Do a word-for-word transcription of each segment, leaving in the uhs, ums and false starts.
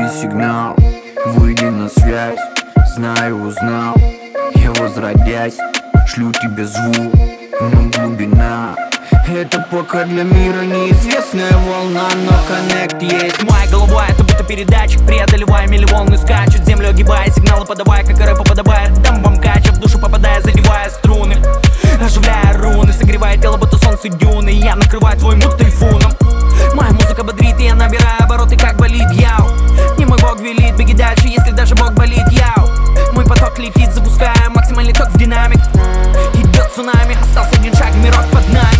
Дай сигнал, выйди на связь. Знаю, узнал, я возродясь. Шлю тебе звук, но глубина. Это пока для мира неизвестная волна, но коннект есть. Моя голова — это будто передатчик, преодолевая миллионы, скачут землю, огибая сигналы, подавая, как рэпа подобает. Дамбам кача, в душу попадая, задевая струны, оживляя руны, согревая тело, будто солнце дюны. Я накрываю твой мут тайфуном. Моя музыка бодрит, и я набираю обороты, как болит, яу. Не мой бог велит, беги дальше, если даже бог болит, яу. Мой поток летит, запуская максимальный ток в динамик. Идет цунами, остался один шаг, мирок под нами.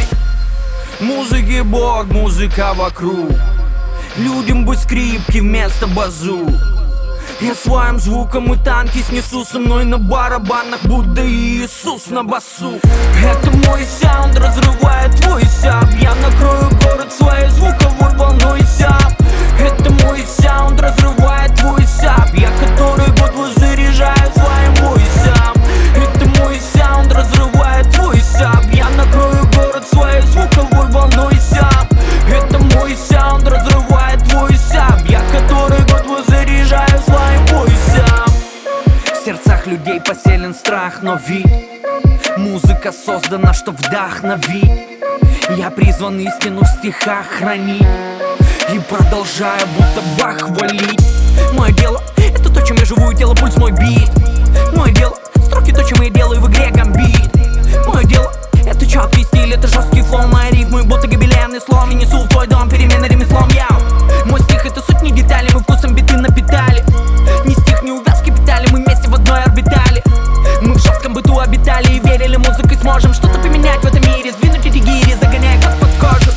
Музыки бог, музыка вокруг. Людям бы скрипки вместо базу. Я своим звуком и танки снесу, со мной на барабанах Будда и Иисус на басу. Это мой саунд разрывает твой саб. Я накрою город своей звуковой волной саб. Это мой саунд разрывает твой саб. Я который год воззаряжаю своим войсам. Это мой саунд разрывает твой саб. Я накрою город своей звуковой волной саб. Это мой саунд разрывает твой саб. Я который год воззаряжаю своим войсам. В сердцах людей поселен страх, но вид музыка создана, чтоб вдохновить. Я призван истину в стихах хранить и продолжаю будто Бах хвалить. Мое дело — это то, чем я живу, и тело, пульс, мой бит. Мое дело — строки, то, чем я делаю в игре гамбит. Мое дело — это четкий стиль, это жесткий флоу. Мои рифмы будто гобеленный слом. И несу в твой дом перемены ремеслом, я. Мой стих — это сотни деталей, мы вкусом биты напитали. Ни стих, ни увязки питали, мы вместе в одной орбитали. Мы в жестком быту обитали и верили, музыкой сможем что-то поменять в этом мире. Сдвинуть эти гири, загоняя как под кожу.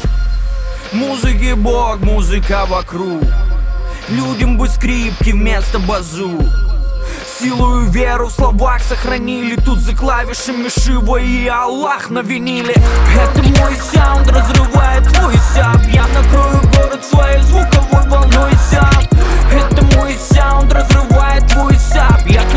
Музыки бог, музыка вокруг. Людям бы скрипки вместо базу. Силу и веру в словах сохранили. Тут за клавишами Шива и Аллах на виниле. Это мой саунд разрывает твой саб. Я накрою город своей звуковой волной саб. Это мой саунд разрывает твой саб. Я